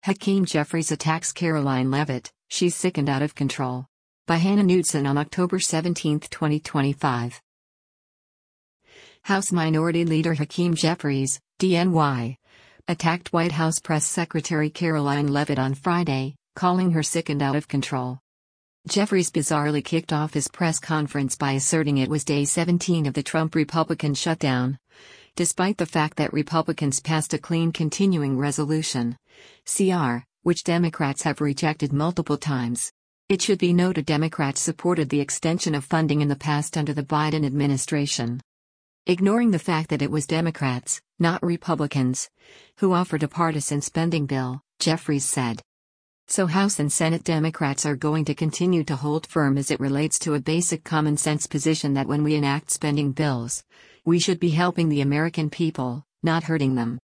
Hakeem Jeffries attacks Karoline Leavitt, she's sick and out of control. By Hannah Knudsen on October 17, 2025. House Minority Leader Hakeem Jeffries, DNY, attacked White House Press Secretary Karoline Leavitt on Friday, calling her sick and out of control. Jeffries bizarrely kicked off his press conference by asserting it was day 17 of the Trump Republican shutdown, despite the fact that Republicans passed a clean continuing resolution, CR, which Democrats have rejected multiple times. It should be noted Democrats supported the extension of funding in the past under the Biden administration. Ignoring the fact that it was Democrats, not Republicans, who offered a partisan spending bill, Jeffries said. So House and Senate Democrats are going to continue to hold firm as it relates to a basic common sense position that when we enact spending bills, we should be helping the American people, not hurting them.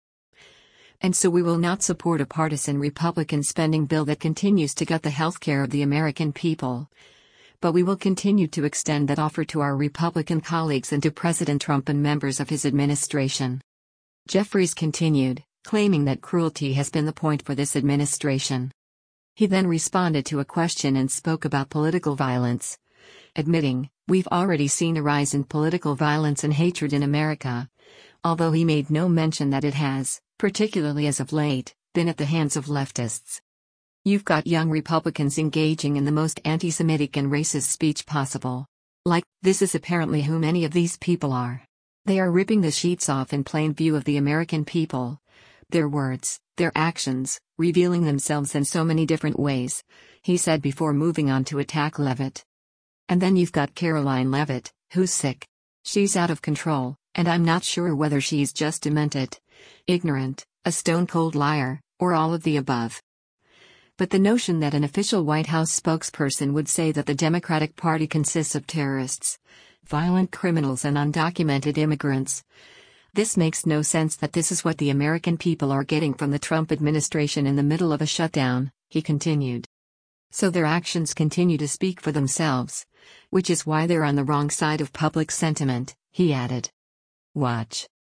And so we will not support a partisan Republican spending bill that continues to gut the health care of the American people. But we will continue to extend that offer to our Republican colleagues and to President Trump and members of his administration. Jeffries continued, claiming that cruelty has been the point for this administration. He then responded to a question and spoke about political violence, admitting, "We've already seen a rise in political violence and hatred in America," although he made no mention that it has, particularly as of late, been at the hands of leftists. You've got young Republicans engaging in the most anti-Semitic and racist speech possible. Like, this is apparently who many of these people are. They are ripping the sheets off in plain view of the American people. Their words, their actions, revealing themselves in so many different ways, he said before moving on to attack Leavitt. And then you've got Karoline Leavitt, who's sick. She's out of control, and I'm not sure whether she's just demented, ignorant, a stone-cold liar, or all of the above. But the notion that an official White House spokesperson would say that the Democratic Party consists of terrorists, violent criminals and undocumented immigrants. This makes no sense that this is what the American people are getting from the Trump administration in the middle of a shutdown, he continued. So their actions continue to speak for themselves, which is why they're on the wrong side of public sentiment, he added. Watch.